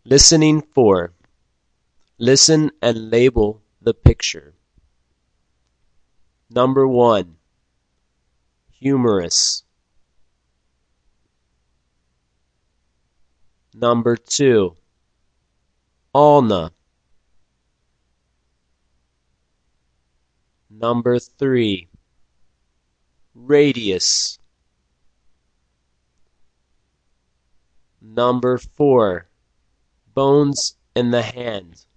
Listening 4. Listen and label the picture. Number 1. Humorous. Number 2. Ulna. Number 3. Radius. Number 4. Bones in the hand.